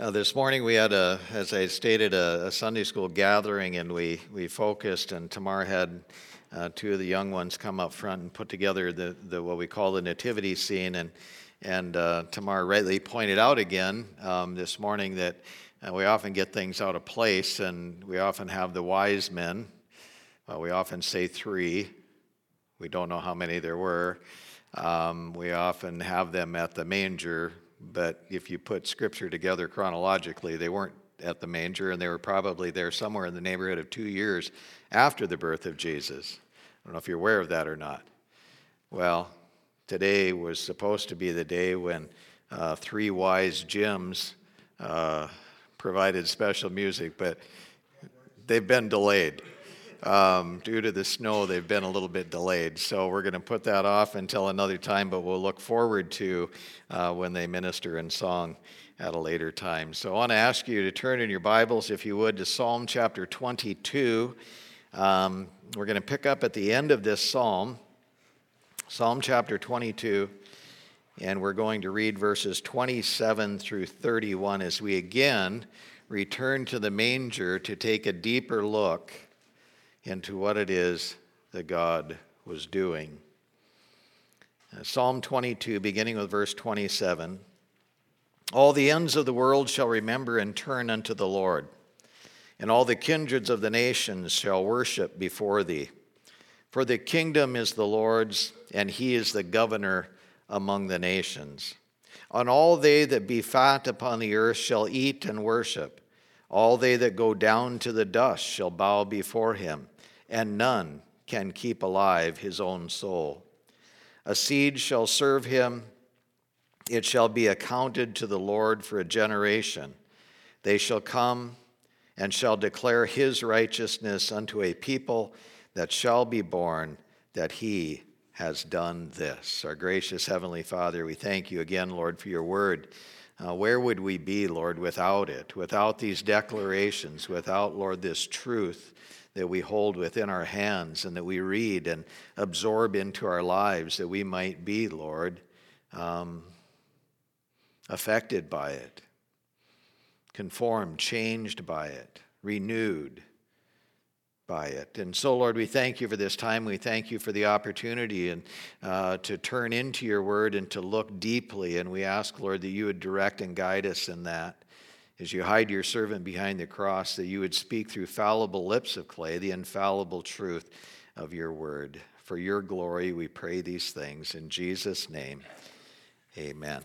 This morning we had, as I stated, a Sunday school gathering, and we focused, and Tamar had two of the young ones come up front and put together the what we call the nativity scene, and Tamar rightly pointed out again this morning that we often get things out of place, and we often have the wise men. We often say three. We don't know how many there were. We often have them at the manger. But if you put Scripture together chronologically, they weren't at the manger, and they were probably there somewhere in the neighborhood of 2 years after the birth of Jesus. I don't know if you're aware of that or not. Well, today was supposed to be the day when three wise Jims provided special music, but they've been delayed. Due to the snow, they've been a little bit delayed. So we're going to put that off until another time, but we'll look forward to when they minister in song at a later time. So I want to ask you to turn in your Bibles, if you would, to Psalm chapter 22. We're going to pick up at the end of this psalm, Psalm chapter 22, and we're going to read verses 27 through 31 as we again return to the manger to take a deeper look into what it is that God was doing. Psalm 22, beginning with verse 27. All the ends of the world shall remember and turn unto the Lord, and all the kindreds of the nations shall worship before thee. For the kingdom is the Lord's, and he is the governor among the nations. And all they that be fat upon the earth shall eat and worship. All they that go down to the dust shall bow before him, and none can keep alive his own soul. A seed shall serve him, it shall be accounted to the Lord for a generation. They shall come and shall declare his righteousness unto a people that shall be born, that he has done this. Our gracious Heavenly Father, we thank you again, Lord, for your word. Where would we be, Lord, without it, without these declarations, without, Lord, this truth that we hold within our hands and that we read and absorb into our lives, that we might be, Lord, affected by it, conformed, changed by it, renewed by it. And so, Lord, we thank you for this time. We thank you for the opportunity and to turn into your word and to look deeply. And we ask, Lord, that you would direct and guide us in that. As you hide your servant behind the cross, that you would speak through fallible lips of clay the infallible truth of your word. For your glory, we pray these things. In Jesus' name, amen.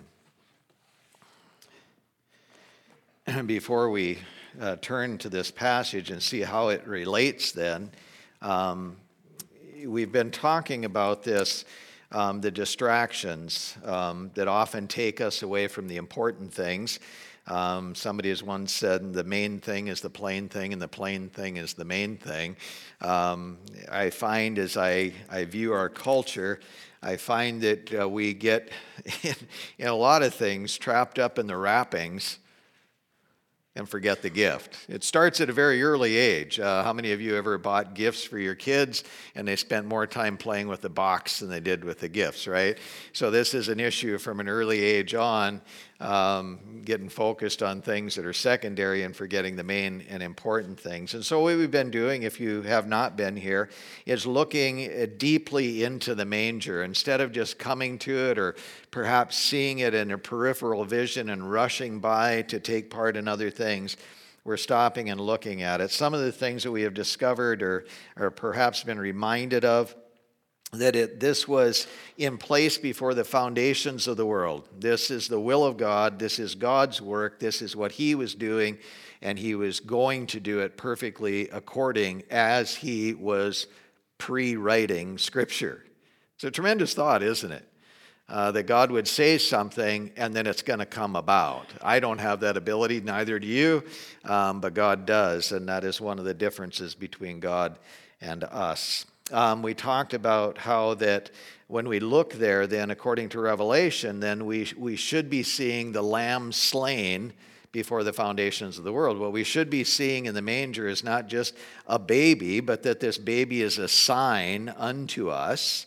Before we turn to this passage and see how it relates then, we've been talking about this, the distractions that often take us away from the important things. Somebody has once said the main thing is the plain thing and the plain thing is the main thing. I find as I view our culture, I find that we get in a lot of things trapped up in the wrappings and forget the gift. It starts at a very early age. How many of you ever bought gifts for your kids and they spent more time playing with the box than they did with the gifts, right? So this is an issue from an early age on, getting focused on things that are secondary and forgetting the main and important things. And so what we've been doing, if you have not been here, is looking deeply into the manger. Instead of just coming to it or perhaps seeing it in a peripheral vision and rushing by to take part in other things, we're stopping and looking at it. Some of the things that we have discovered or perhaps been reminded of, that this was in place before the foundations of the world. This is the will of God. This is God's work. This is what he was doing, and he was going to do it perfectly according as he was pre-writing Scripture. It's a tremendous thought, isn't it? That God would say something and then it's going to come about. I don't have that ability, neither do you, but God does, and that is one of the differences between God and us. We talked about how that when we look there, then according to Revelation, then we should be seeing the Lamb slain before the foundations of the world. What we should be seeing in the manger is not just a baby, but that this baby is a sign unto us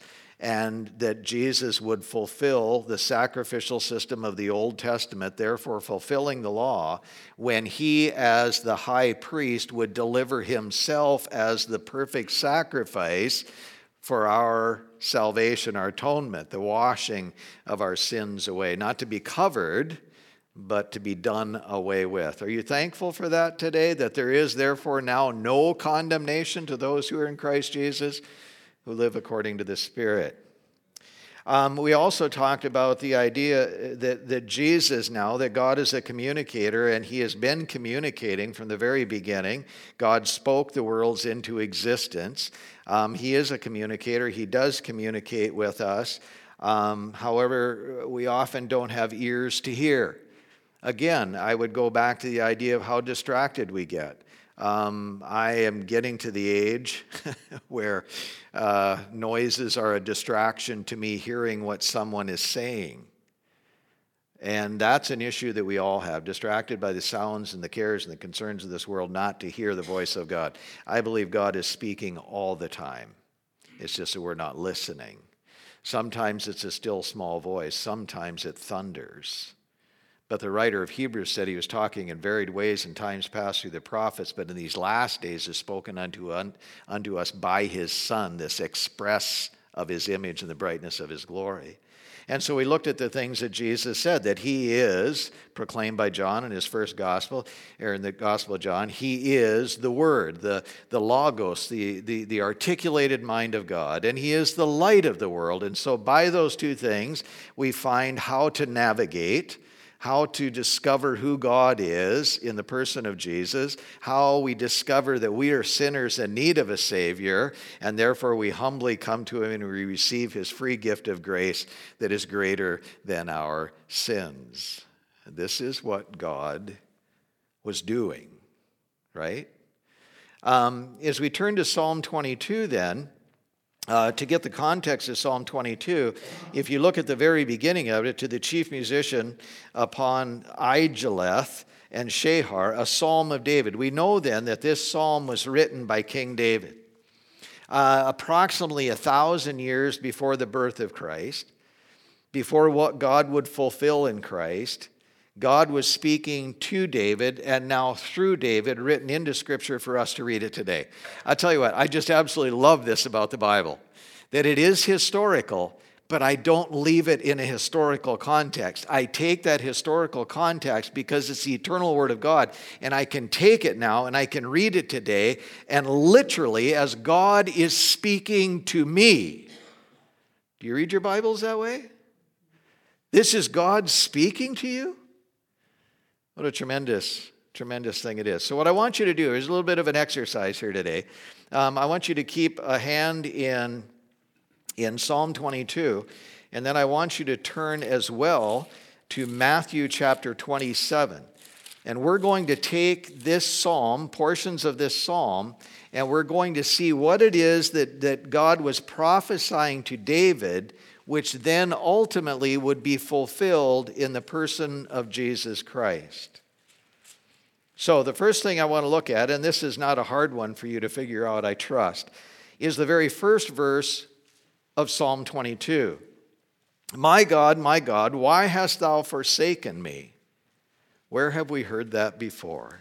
and that Jesus would fulfill the sacrificial system of the Old Testament, therefore fulfilling the law, when he, as the high priest, would deliver himself as the perfect sacrifice for our salvation, our atonement, the washing of our sins away, not to be covered, but to be done away with. Are you thankful for that today, that there is therefore now no condemnation to those who are in Christ Jesus, who live according to the Spirit? We also talked about the idea that Jesus now, that God is a communicator, and he has been communicating from the very beginning. God spoke the worlds into existence. He is a communicator. He does communicate with us. However, we often don't have ears to hear. Again, I would go back to the idea of how distracted we get. I am getting to the age where noises are a distraction to me hearing what someone is saying. And that's an issue that we all have, distracted by the sounds and the cares and the concerns of this world, not to hear the voice of God. I believe God is speaking all the time. It's just that we're not listening. Sometimes it's a still small voice. Sometimes it thunders. But the writer of Hebrews said he was talking in varied ways in times past through the prophets, but in these last days is spoken unto us by his Son, this express of his image and the brightness of his glory. And so we looked at the things that Jesus said, that he is, proclaimed by John in his first gospel, or in the Gospel of John, he is the Word, the Logos, the articulated mind of God, and he is the light of the world. And so by those two things, we find how to navigate, how to discover who God is in the person of Jesus, how we discover that we are sinners in need of a Savior, and therefore we humbly come to him and we receive his free gift of grace that is greater than our sins. This is what God was doing, right? As we turn to Psalm 22 then, to get the context of Psalm 22, if you look at the very beginning of it, to the chief musician upon Igeleth and Shehar, a psalm of David. We know then that this psalm was written by King David approximately 1,000 years before the birth of Christ, before what God would fulfill in Christ. God was speaking to David, and now through David, written into Scripture for us to read it today. I'll tell you what, I just absolutely love this about the Bible, that it is historical, but I don't leave it in a historical context. I take that historical context because it's the eternal Word of God, and I can take it now and I can read it today, and literally, as God is speaking to me. Do you read your Bibles that way? This is God speaking to you? What a tremendous, tremendous thing it is. So what I want you to do is a little bit of an exercise here today. I want you to keep a hand in Psalm 22, and then I want you to turn as well to Matthew chapter 27. And we're going to take this psalm, portions of this psalm, and we're going to see what it is that God was prophesying to David, which then ultimately would be fulfilled in the person of Jesus Christ. So the first thing I want to look at, and this is not a hard one for you to figure out, I trust, is the very first verse of Psalm 22. My God, why hast thou forsaken me? Where have we heard that before?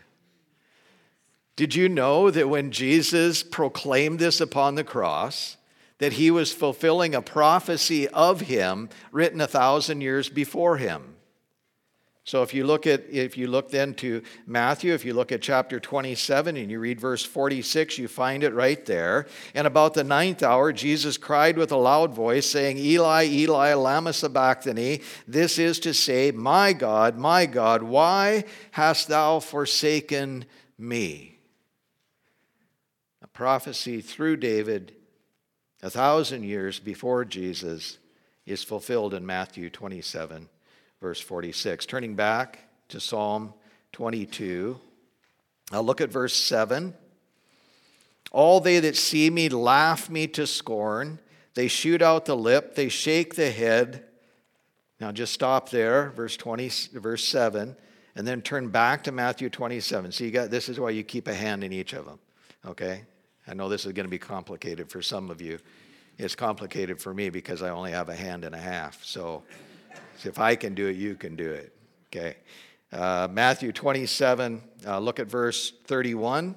Did you know that when Jesus proclaimed this upon the cross, that he was fulfilling a prophecy of him written 1,000 years before him? So if you look then to Matthew, if you look at chapter 27 and you read verse 46, you find it right there. And about the 9th hour, Jesus cried with a loud voice, saying, Eli, Eli, lama sabachthani. This is to say, my God, why hast thou forsaken me? A prophecy through David 1,000 years before Jesus is fulfilled in Matthew 27, verse 46. Turning back to Psalm 22, I'll look at verse 7. All they that see me laugh me to scorn. They shoot out the lip. They shake the head. Now just stop there, verse 7, and then turn back to Matthew 27. So this is why you keep a hand in each of them, okay? I know this is going to be complicated for some of you. It's complicated for me because I only have a hand and a half. So if I can do it, you can do it. Okay. Matthew 27, look at verse 31.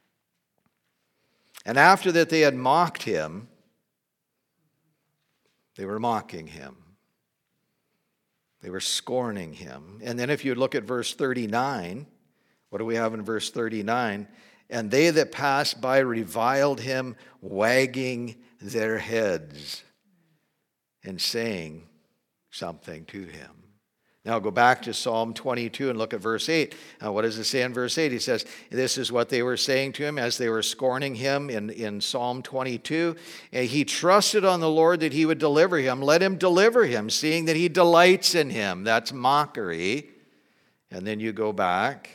And after that they had mocked him, they were mocking him. They were scorning him. And then if you look at verse 39, what do we have in verse 39? And they that passed by reviled him, wagging their heads and saying something to him. Now go back to Psalm 22 and look at verse 8. What does it say in verse 8? He says, this is what they were saying to him as they were scorning him in Psalm 22. And he trusted on the Lord that he would deliver him. Let him deliver him, seeing that he delights in him. That's mockery. And then you go back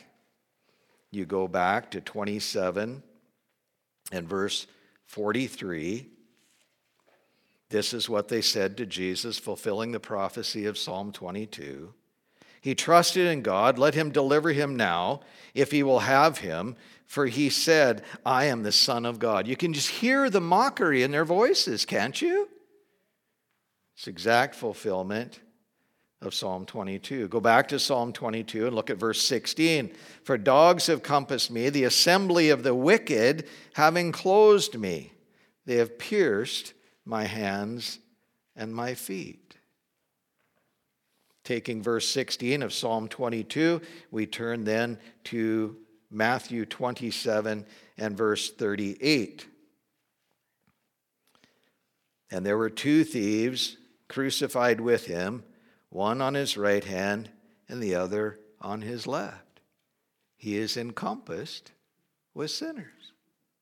to 27 and verse 43. This is what they said to Jesus, fulfilling the prophecy of Psalm 22. He trusted in God. Let him deliver him now, if he will have him. For he said, I am the Son of God. You can just hear the mockery in their voices, can't you? It's exact fulfillment of Psalm 22. Go back to Psalm 22 and look at verse 16. For dogs have compassed me, the assembly of the wicked having closed me. They have pierced my hands and my feet. Taking verse 16 of Psalm 22, we turn then to Matthew 27 and verse 38. And there were two thieves crucified with him, one on his right hand and the other on his left. He is encompassed with sinners.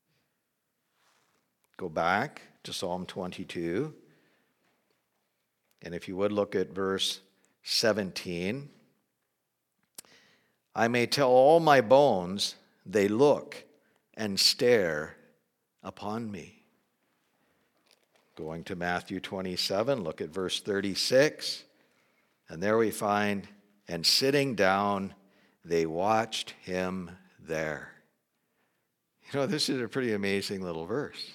Go back to Psalm 22. And if you would look at verse 17. I may tell all my bones, they look and stare upon me. Going to Matthew 27, look at verse 36. And there we find, and sitting down, they watched him there. You know, this is a pretty amazing little verse.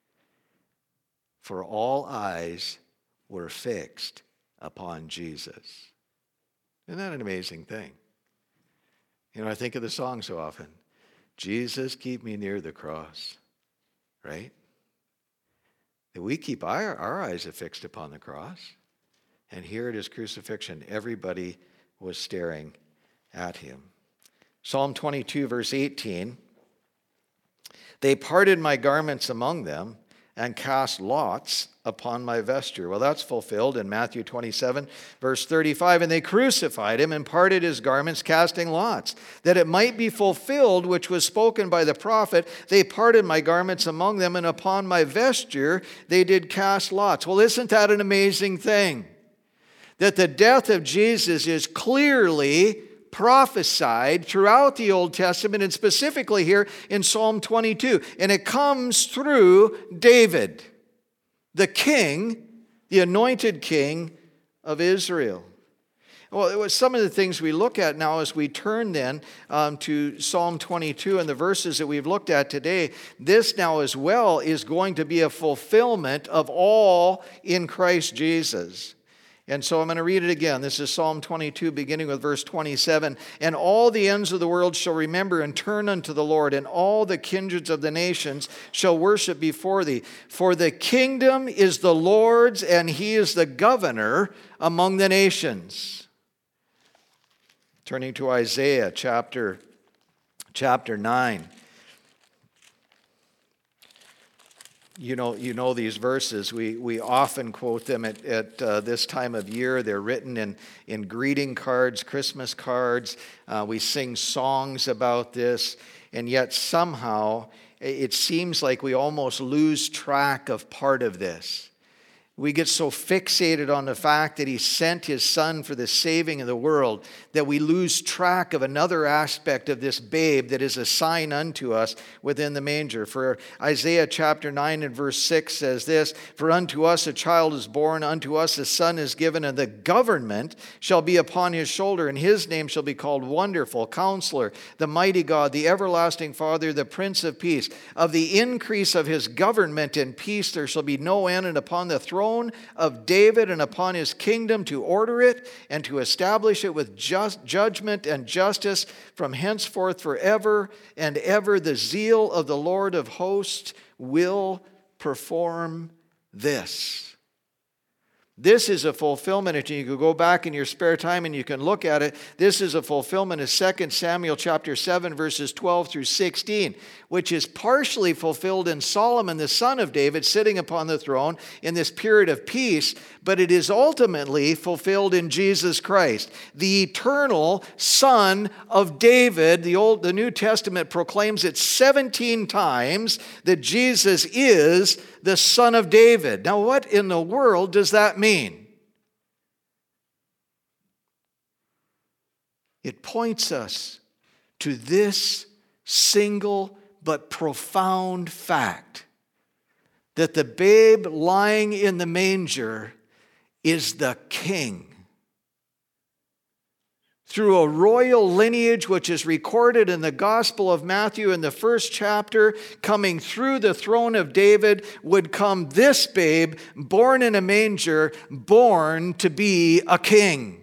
For all eyes were fixed upon Jesus. Isn't that an amazing thing? You know, I think of the song so often. Jesus, keep me near the cross. Right? That we keep our eyes affixed upon the cross. And here at his crucifixion, everybody was staring at him. Psalm 22, verse 18. They parted my garments among them and cast lots upon my vesture. Well, that's fulfilled in Matthew 27, verse 35. And they crucified him and parted his garments, casting lots, that it might be fulfilled, which was spoken by the prophet. They parted my garments among them, and upon my vesture they did cast lots. Well, isn't that an amazing thing? That the death of Jesus is clearly prophesied throughout the Old Testament, and specifically here in Psalm 22. And it comes through David, the king, the anointed king of Israel. Well, it was some of the things we look at now as we turn then to Psalm 22 and the verses that we've looked at today. This now as well is going to be a fulfillment of all in Christ Jesus. And so I'm going to read it again. This is Psalm 22, beginning with verse 27. And all the ends of the world shall remember and turn unto the Lord, and all the kindreds of the nations shall worship before thee. For the kingdom is the Lord's, and he is the governor among the nations. Turning to Isaiah chapter 9. You know these verses. We often quote them at this time of year. They're written in greeting cards, Christmas cards. We sing songs about this, and yet somehow it seems like we almost lose track of part of this. We get so fixated on the fact that he sent his son for the saving of the world that we lose track of another aspect of this babe that is a sign unto us within the manger. For Isaiah chapter 9 and verse 6 says this, "For unto us a child is born, unto us a son is given, and the government shall be upon his shoulder, and his name shall be called Wonderful, Counselor, the Mighty God, the Everlasting Father, the Prince of Peace. Of the increase of his government and peace there shall be no end, and upon the throne of David and upon his kingdom, to order it and to establish it with just judgment and justice from henceforth forever and ever. The zeal of the Lord of hosts will perform this." This is a fulfillment, and you can go back in your spare time and you can look at it. This is a fulfillment of 2 Samuel chapter 7, verses 12 through 16, which is partially fulfilled in Solomon, the son of David, sitting upon the throne in this period of peace, but it is ultimately fulfilled in Jesus Christ, the eternal Son of David. The New Testament proclaims it 17 times that Jesus is the Son of David. Now, what in the world does that mean? It points us to this single but profound fact that the babe lying in the manger is the King. Through a royal lineage which is recorded in the Gospel of Matthew in the first chapter, coming through the throne of David would come this babe, born in a manger, born to be a king.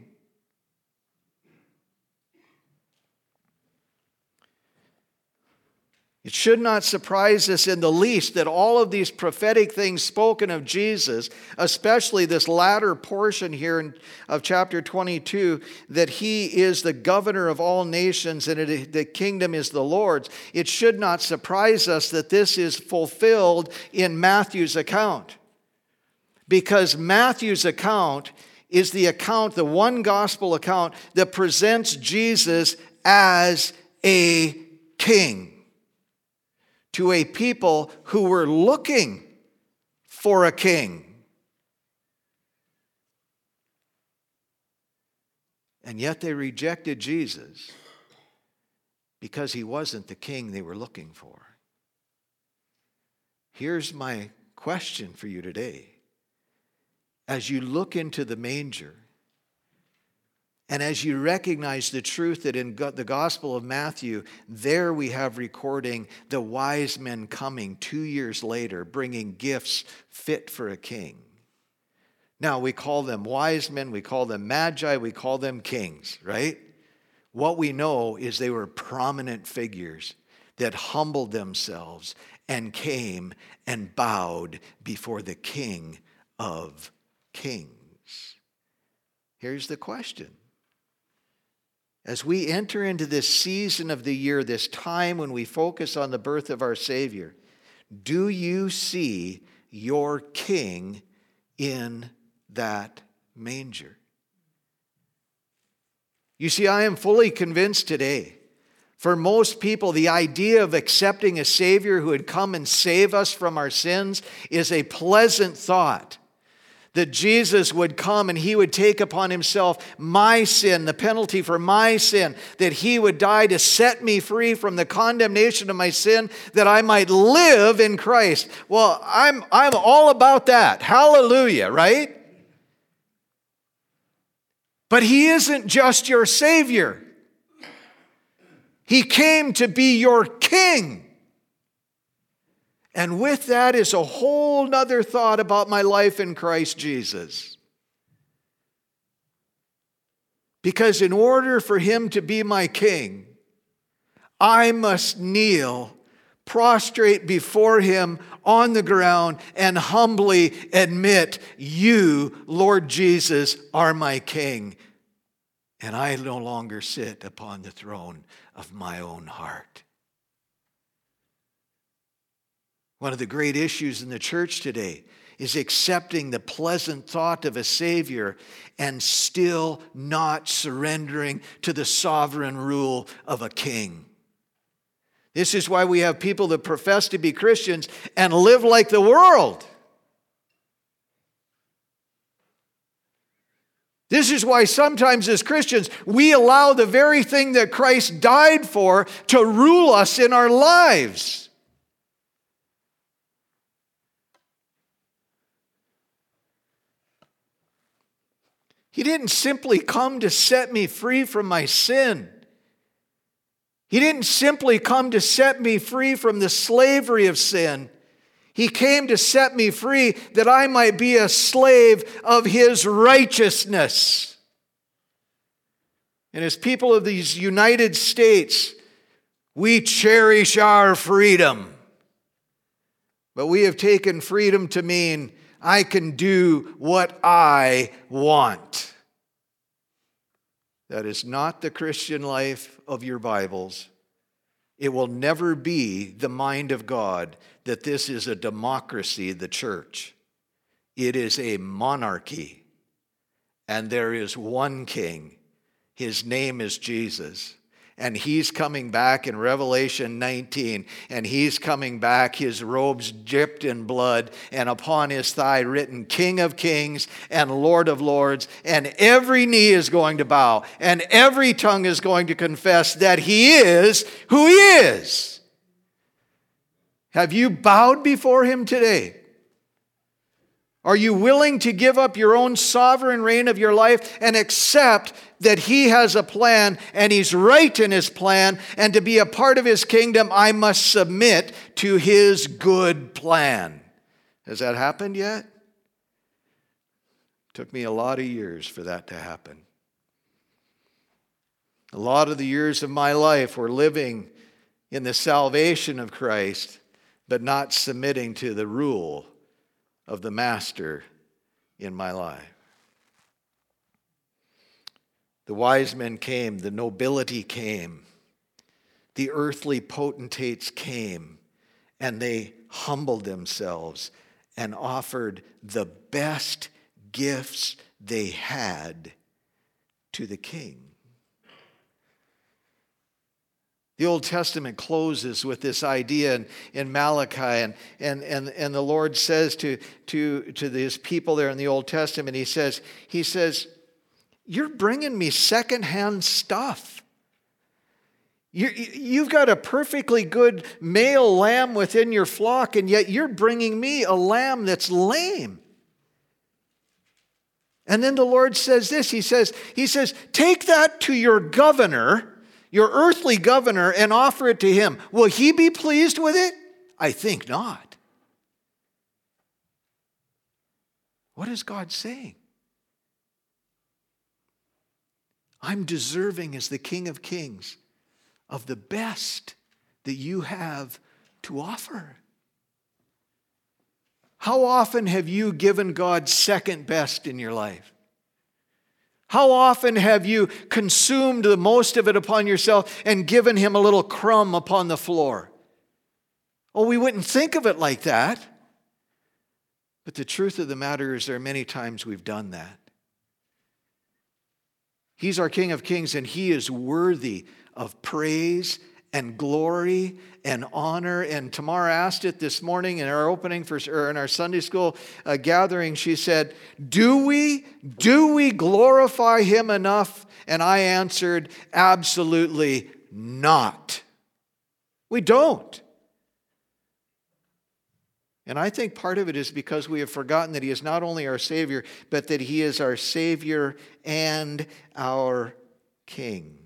It should not surprise us in the least that all of these prophetic things spoken of Jesus, especially this latter portion here of chapter 22, that he is the governor of all nations and the kingdom is the Lord's. It should not surprise us that this is fulfilled in Matthew's account. Because Matthew's account is the account, the one gospel account that presents Jesus as a king to a people who were looking for a king. And yet they rejected Jesus because he wasn't the king they were looking for. Here's my question for you today. As you look into the manger, and as you recognize the truth that in the Gospel of Matthew, there we have recording the wise men coming 2 years later, bringing gifts fit for a king. Now, we call them wise men, we call them magi, we call them kings, right? What we know is they were prominent figures that humbled themselves and came and bowed before the King of Kings. Here's the question. As we enter into this season of the year, this time when we focus on the birth of our Savior, do you see your King in that manger? You see, I am fully convinced today, for most people, the idea of accepting a Savior who would come and save us from our sins is a pleasant thought. That Jesus would come and he would take upon himself my sin, the penalty for my sin, that he would die to set me free from the condemnation of my sin, that I might live in Christ. Well, I'm all about that. Hallelujah, right? But he isn't just your Savior. He came to be your King. And with that is a whole nother thought about my life in Christ Jesus. Because in order for him to be my king, I must kneel, prostrate before him on the ground, and humbly admit, you, Lord Jesus, are my king. And I no longer sit upon the throne of my own heart. One of the great issues in the church today is accepting the pleasant thought of a Savior and still not surrendering to the sovereign rule of a king. This is why we have people that profess to be Christians and live like the world. This is why sometimes as Christians, we allow the very thing that Christ died for to rule us in our lives. He didn't simply come to set me free from my sin. He didn't simply come to set me free from the slavery of sin. He came to set me free that I might be a slave of His righteousness. And as people of these United States, we cherish our freedom. But we have taken freedom to mean I can do what I want. That is not the Christian life of your Bibles. It will never be the mind of God that this is a democracy, the church. It is a monarchy, and there is one king. His name is Jesus. And He's coming back in Revelation 19. And He's coming back, His robes dipped in blood, and upon His thigh written King of Kings and Lord of Lords. And every knee is going to bow, and every tongue is going to confess that He is who He is. Have you bowed before Him today? Are you willing to give up your own sovereign reign of your life and accept that He has a plan and He's right in His plan, and to be a part of His kingdom, I must submit to His good plan? Has that happened yet? Took me a lot of years for that to happen. A lot of the years of my life were living in the salvation of Christ, but not submitting to the rule of the Master in my life. The wise men came, the nobility came, the earthly potentates came, and they humbled themselves and offered the best gifts they had to the king. The Old Testament closes with this idea in Malachi, and the Lord says to His people there in the Old Testament, He says, you're bringing me secondhand stuff. You've got a perfectly good male lamb within your flock, and yet you're bringing me a lamb that's lame. And then the Lord says this, He says, take that to your governor, your earthly governor, and offer it to him. Will he be pleased with it? I think not. What is God saying? I'm deserving as the King of Kings of the best that you have to offer. How often have you given God second best in your life? How often have you consumed the most of it upon yourself and given Him a little crumb upon the floor? Oh, we wouldn't think of it like that. But the truth of the matter is there are many times we've done that. He's our King of Kings, and He is worthy of praise and glory and honor. And Tamar asked it this morning in our opening in our Sunday school gathering. She said, do we glorify Him enough? And I answered, absolutely not. We don't. And I think part of it is because we have forgotten that He is not only our Savior, but that He is our Savior and our King.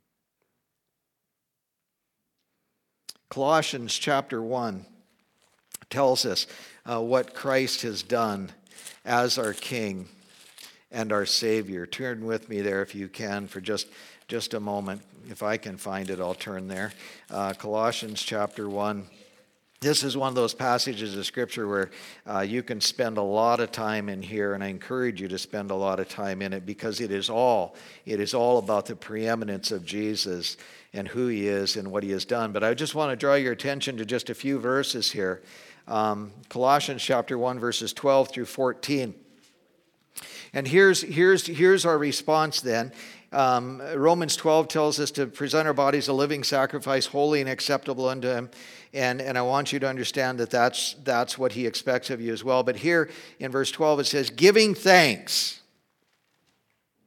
Colossians chapter 1 tells us what Christ has done as our King and our Savior. Turn with me there if you can for just a moment. If I can find it, I'll turn there. Colossians chapter 1. This is one of those passages of Scripture where you can spend a lot of time in here, and I encourage you to spend a lot of time in it because it is all about the preeminence of Jesus and who He is and what He has done. But I just want to draw your attention to just a few verses here. Colossians chapter 1, verses 12 through 14. And here's our response then. Romans 12 tells us to present our bodies a living sacrifice, holy and acceptable unto Him. And I want you to understand that that's what He expects of you as well. But here in verse 12 it says, giving thanks.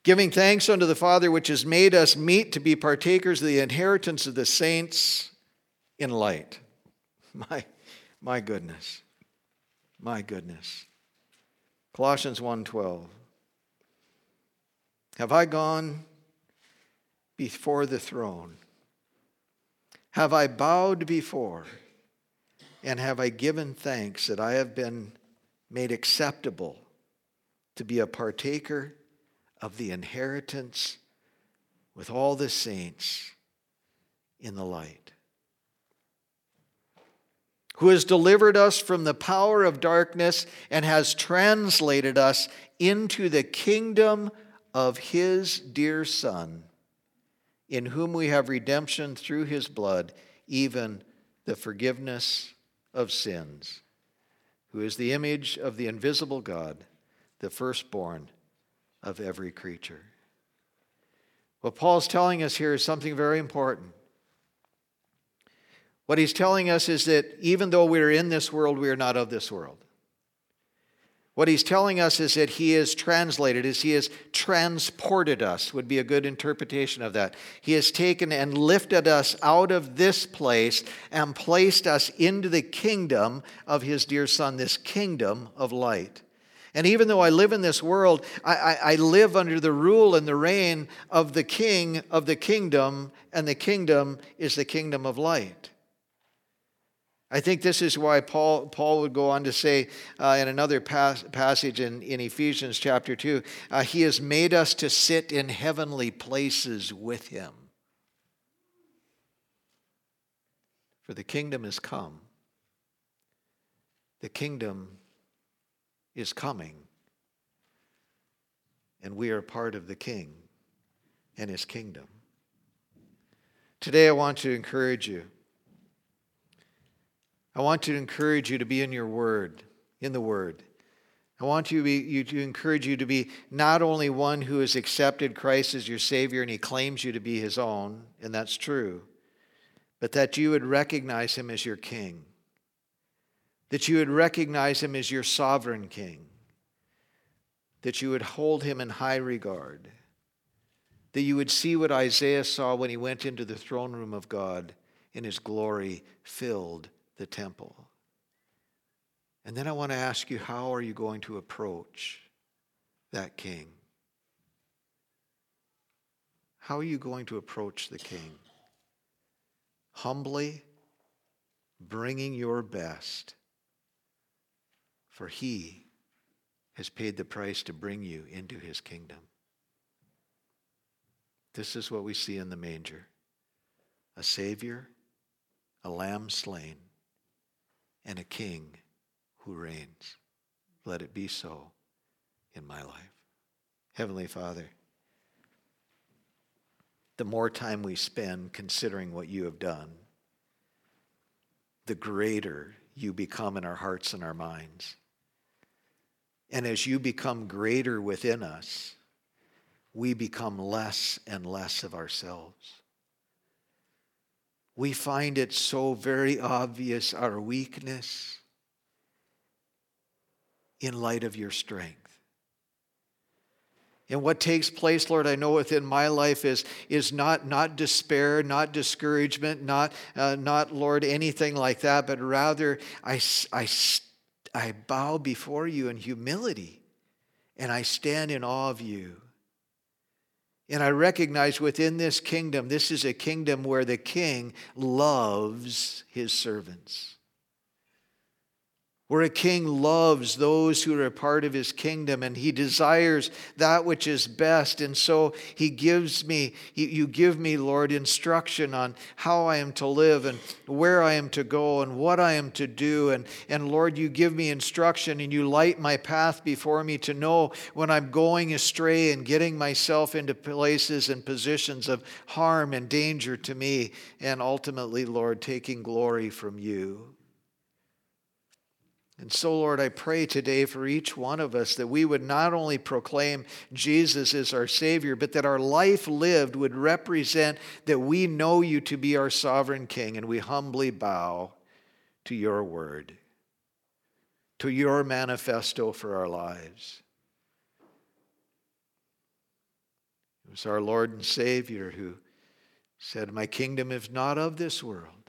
Giving thanks unto the Father, which has made us meet to be partakers of the inheritance of the saints in light. My goodness. My goodness. Colossians 1:12. Have I gone before the throne? Have I bowed before? And have I given thanks that I have been made acceptable to be a partaker of the inheritance with all the saints in the light? Who has delivered us from the power of darkness and has translated us into the kingdom of his dear Son, in whom we have redemption through his blood, even the forgiveness of sins, who is the image of the invisible God, the firstborn of every creature. What Paul's telling us here is something very important. What he's telling us is that even though we're in this world, we are not of this world. What he's telling us is that he has translated, is he has transported us, would be a good interpretation of that. He has taken and lifted us out of this place and placed us into the kingdom of his dear Son, this kingdom of light. And even though I live in this world, I live under the rule and the reign of the king of the kingdom, and the kingdom is the kingdom of light. I think this is why Paul would go on to say in another passage in Ephesians chapter 2, he has made us to sit in heavenly places with him. For the kingdom is come. The kingdom is coming. And we are part of the King and his kingdom. Today I want to encourage you. I want to encourage you to be in your word, in the word. I want to encourage you to be not only one who has accepted Christ as your Savior and he claims you to be his own, and that's true, but that you would recognize him as your King, that you would recognize him as your sovereign King, that you would hold him in high regard, that you would see what Isaiah saw when he went into the throne room of God and his glory filled the temple. And then I want to ask you, how are you going to approach that King? How are you going to approach the King? Humbly, bringing your best, for he has paid the price to bring you into his kingdom. This is what we see in the manger: a Savior, a Lamb slain, and a King who reigns. Let it be so in my life. Heavenly Father, the more time we spend considering what you have done, the greater you become in our hearts and our minds. And as you become greater within us, we become less and less of ourselves. We find it so very obvious, our weakness, in light of your strength. And what takes place, Lord, I know within my life is not despair, not discouragement, not Lord, anything like that, but rather I bow before you in humility, and I stand in awe of you. And I recognize within this kingdom, this is a kingdom where the King loves his servants. Where a king loves those who are a part of his kingdom, and he desires that which is best. And so you give me, Lord, instruction on how I am to live and where I am to go and what I am to do. And Lord, you give me instruction and you light my path before me to know when I'm going astray and getting myself into places and positions of harm and danger to me, and ultimately, Lord, taking glory from you. And so, Lord, I pray today for each one of us that we would not only proclaim Jesus as our Savior, but that our life lived would represent that we know you to be our sovereign King, and we humbly bow to your word, to your manifesto for our lives. It was our Lord and Savior who said, my kingdom is not of this world.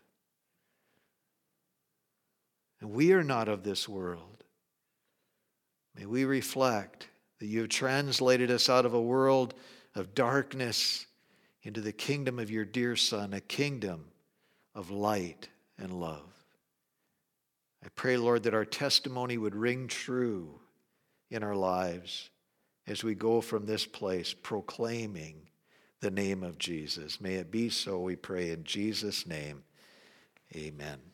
And we are not of this world. May we reflect that you have translated us out of a world of darkness into the kingdom of your dear Son, a kingdom of light and love. I pray, Lord, that our testimony would ring true in our lives as we go from this place proclaiming the name of Jesus. May it be so, we pray in Jesus' name. Amen.